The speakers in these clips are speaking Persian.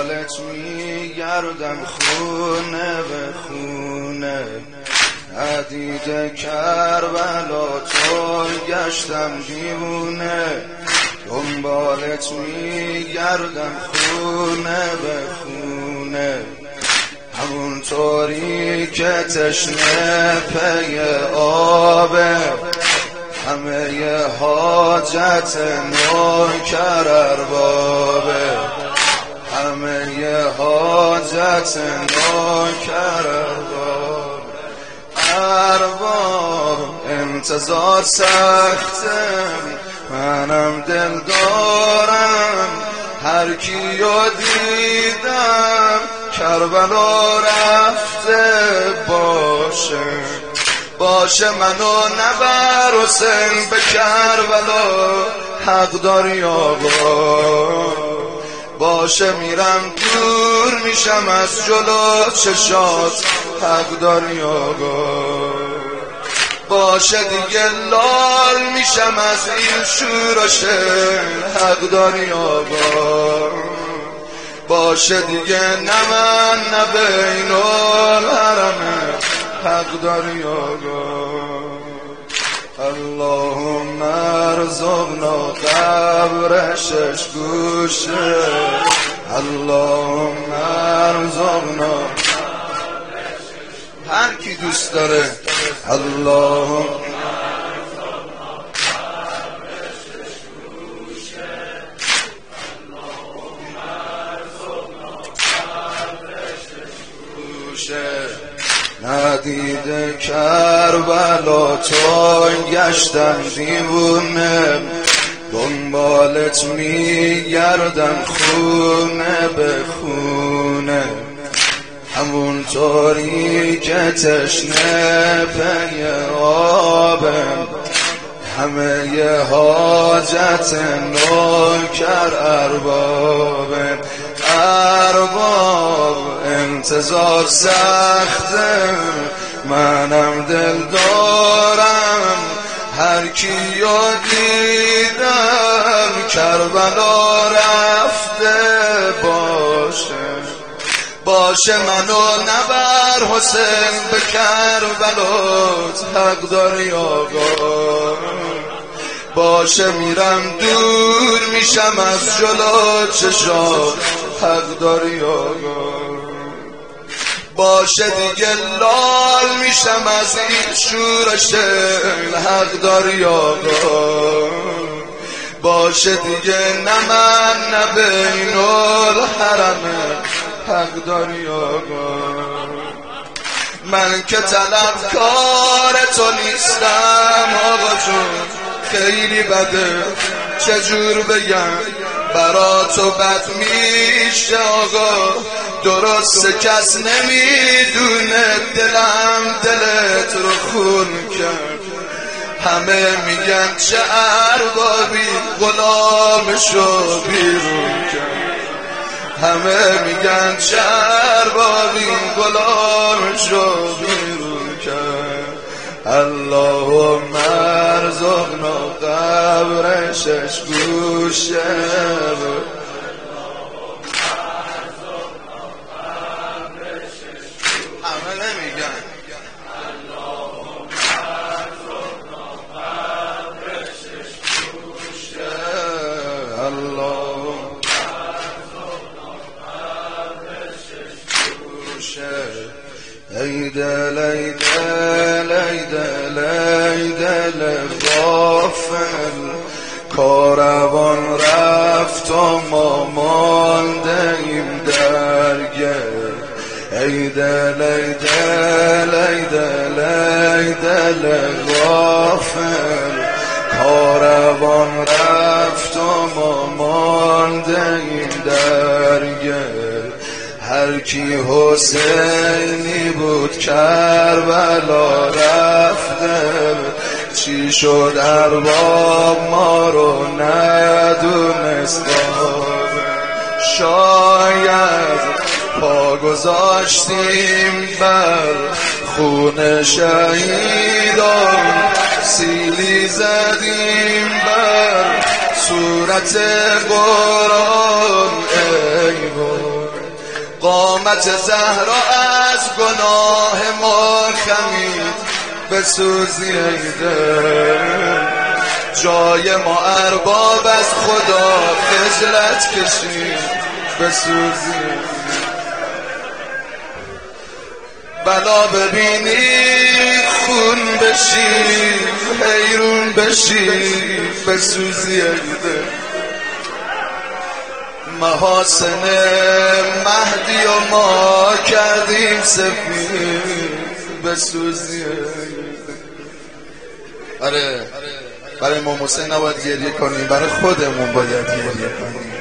دنبالت میگردم خونه به خونه، ندیده کربلا تو گشتم دیوونه. دنبالت میگردم خونه به خونه، همونطوری که تشنه پی آبه. همه ی حاجت نوکر اربابه، همه ی حاجت نوکر ارباب. انتظار سخته منم دل دارم، هر کیو دیدم کربلا رفته باشه منو نبر حسین به کربلا، حق داری آقا. باشه میرم دور میشم از جلو چشات، حق داری آقا. باشه دیگه لال میشم از این شور و شر، حق داری آقا. باشه دیگه نه من نه بین الحرمه، حق داری آقا. اللهم ارزقنا قبر شش گوشه، اللهم ارزقنا هر کی دوست داره. اللهم ندیده کربلا تو گشتم دیوونه، دنبالت میگردم خونه به خونه، همونطوری که تشنه پی آبم. همه ی حاجت نوکر اربابم. انتظار سخته منم دل دارم، هر کیو دیدم کربلا رفته باشه منو نبر حسین به کربلات، حق داری آقا. باشه میرم دور میشم از جلو چشات، حق داری آقا. باشه دیگه لال میشم از این شور و شر، حق داری آقا. باشه دیگه نه من نه بین الحرمه، حق داری آقا. من که طلبکار تو نیستم آقا جون، خیلی بده چجور بگم برا تو بد میشه آقا. درسته کس نمیدونه دلم دلت رو خون کرد. همه میگن چه اربابی غلامشو بیرون کرد، همه میگن چه اربابی غلامشو بیرون کرد. اللهم ارزقنا قبر شش گوشه، همه نمیگن ای دل ای دل ای دل ای دل غافل، کاروان رفت و ما مانده ایم درگه. ای دل ای دل ای دل ای دل غافل، کاروان رفت و ما مانده ایم درگه. هر کی حسینی بود کربلا رفته، چی شد ارباب ما رو ندونست. شاید پا گذاشتیم بر خون شهیدان، سیلی زدیم بر صورت قرآن. ای قامت زهرا از گناه ما خمید بسوزیده، جای ما ارباب از خدا خجلت کشید بسوزیده. بلا ببینی خون بشی حیرون بشی بسوزیده، محاسن مهدی و ما کردیم سفید بسوزیده. آره برای امام حسین نباید گریه کنیم، برای خودمون باید گریه کنیم.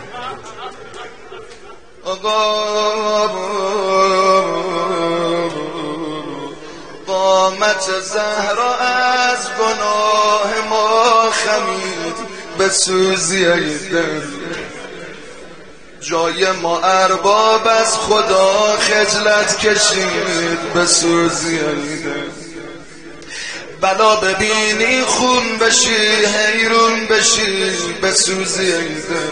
قامت زهرا از گناه ما خمید بسوزیده، جای ما ارباب از خدا خجلت کشید بسوزیده. بلا ببینی خون بشی حیرون بشی بسوزیده،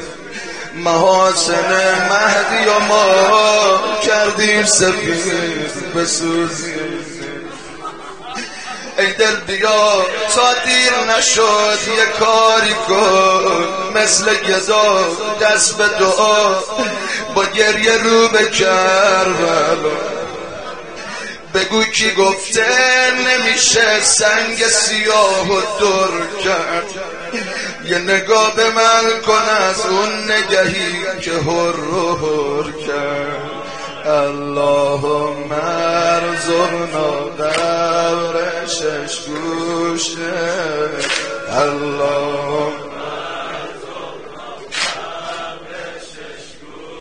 محاسن مهدی و ما کردیم سفید بسوزیده. ای دل بیا تا دیر نشد یه کاری کن، مثل گدا دست به دعا با گریه رو به کربلا. بگو کی گفته نمیشه سنگ سیاه و در کرد، یه نگاه به من کن از اون نگهی که هر و هر کرد. اللهم ارزقنا قبر شش گوشه، اللهم